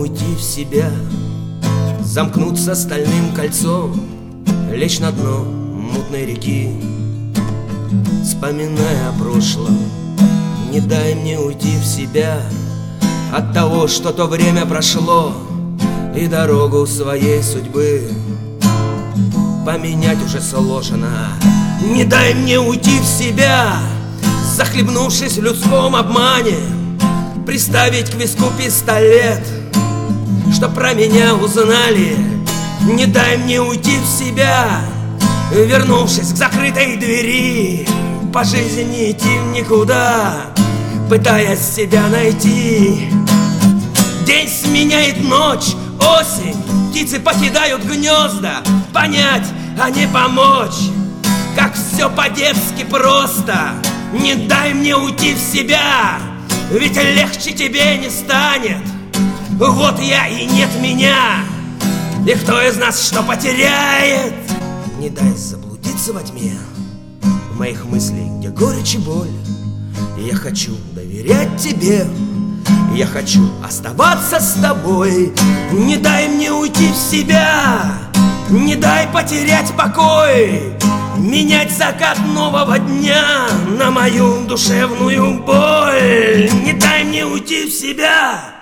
уйти в себя, замкнуться стальным кольцом, лечь на дно мутной реки, вспоминая о прошлом. Не дай мне уйти в себя от того, что то время прошло, и дорогу своей судьбы поменять уже сложно. Не дай мне уйти в себя, захлебнувшись в людском обмане, приставить к виску пистолет, чтоб про меня узнали. Не дай мне уйти в себя, вернувшись к закрытой двери, по жизни идти в никуда, пытаясь себя найти. День сменяет ночь, осень, птицы покидают гнезда. Понять, а не помочь, как все по-детски просто. Не дай мне уйти в себя, ведь легче тебе не станет. Вот я и нет меня, и кто из нас что потеряет? Не дай заблудиться во тьме моих мыслей, где горечь и боль. Я хочу доверять тебе, я хочу оставаться с тобой. Не дай мне уйти в себя, не дай потерять покой, менять закат нового дня на мою душевную боль. Не дай мне уйти в себя.